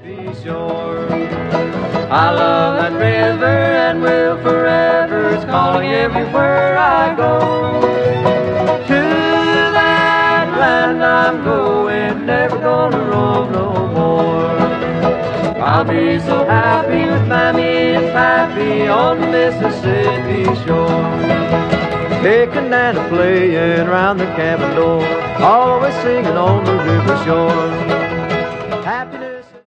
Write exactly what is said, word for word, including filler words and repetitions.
Mississippi shore. I love that river and will forever. It's calling everywhere I go. To that land I'm going, never gonna roam no more. I'll be so happy with Mammy and Pappy on the Mississippi shore. Picking and a playing round the cabin door, always singing on the river shore. Happy